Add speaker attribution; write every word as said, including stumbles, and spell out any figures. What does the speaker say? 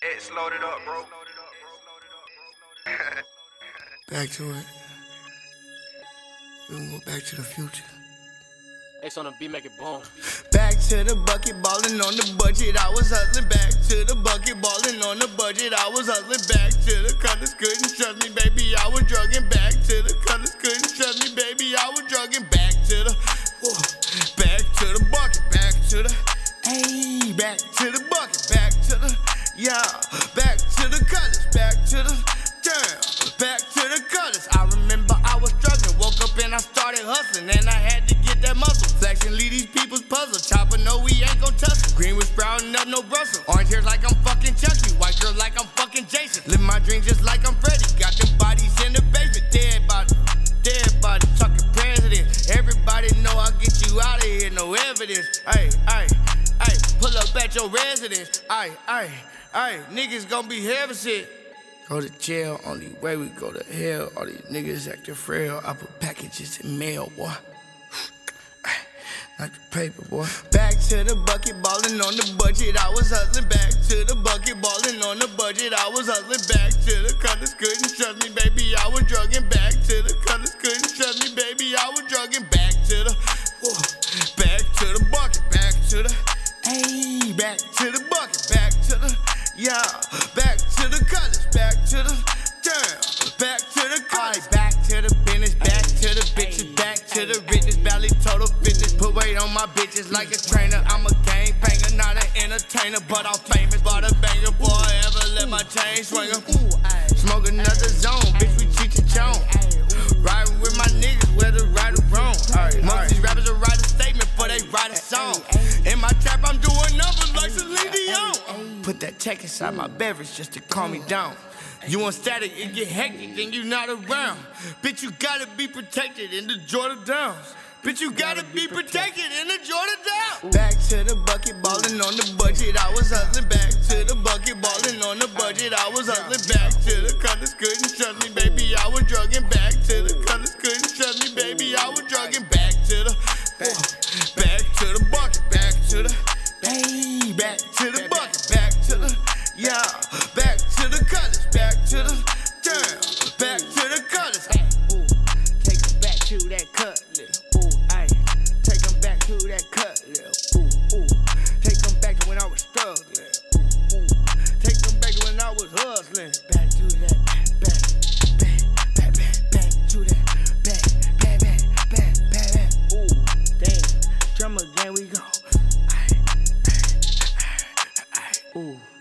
Speaker 1: It's loaded up, bro.
Speaker 2: Back to it. We gonna go back to the future.
Speaker 3: X on the beat, make it boom.
Speaker 2: Back to the bucket, ballin' on the budget. I was hustling back to the bucket, ballin' on the budget. I was hustling back to the colors, couldn't trust me, baby. I was drugging back to the colors, couldn't trust me, baby. I was drugging back to the, whoa, back to the bucket, back to the, hey, back to the bucket, back to the, yeah, back to the colors, back to the, damn, back to the colors. I remember I was struggling, woke up and I started hustling, and I had to get that muscle. Flexing, leave these people's puzzle. Chopper, no, we ain't gon' touch it. Green was sprouting up, no Brussels. Orange hair's like I'm fucking Chucky. White girl like I'm fucking Jason. Live my dreams just like I'm Freddy. Got them bodies in the basement. Dead body, dead body, talking president. Everybody know I'll get you out of here, no evidence. Ay, ay, ay, pull up at your residence. Ay, ay, ay, niggas gon' be heavy shit. Go to jail, only way we go to hell. All these niggas acting frail. I put packages in mail, boy. Like the paper, boy. Back to the bucket, ballin' on the budget. I was hustling back to the bucket, ballin' on the budget. I was hustling back to the colors, couldn't trust me, baby. I was drugging back to the colors, couldn't trust me, baby. I was drugging back to the, whoa, back to the bucket, back to the, hey, back to the bucket, back to the, yeah, back to the colors, back to the, damn, back to the colors, back to the business, back to the bitches, back to the richness, Valley total fitness. Put weight on my bitches like a trainer. I'm a gang banger, not an entertainer, but I'm famous. Bought a banger, boy, ever let my chain swing 'em. Smoke another zone, bitch, we cheat the chone. Riding with my niggas, whether right or wrong. Most of these rappers will write a statement, but they write a song. In my trap, I'm doing numbers like Celine Dion. Put that tech inside my beverage just to calm me down. You on static, it get hectic, then you not around. Bitch, you gotta be protected in the Jordan Downs. Bitch, you gotta be protected in the Jordan Downs. Back to the bucket, ballin' on the budget. I was hustling back to the bucket, ballin' on the budget. I was hustling back to the colors, couldn't trust me, baby. I was drugging back to the colors, couldn't trust me, baby. I was drugging back to the, whoa, back to the bucket, back to the, hey, back to the bucket, back to the, yeah, back to the colors, back to the, damn, back to the colors. Ay, ooh, take them back to that cutlet. Ooh, ay, take them back to that cutlet. Ooh, ooh, take them back to when I was struggling. Ooh, ooh, take them back to when I was hustling. Back to that, back, back, back, back, back to that, back, back, back, back, back, back. Ooh, damn, drum again we go. Ay, ay, ay, ay, ay, ooh.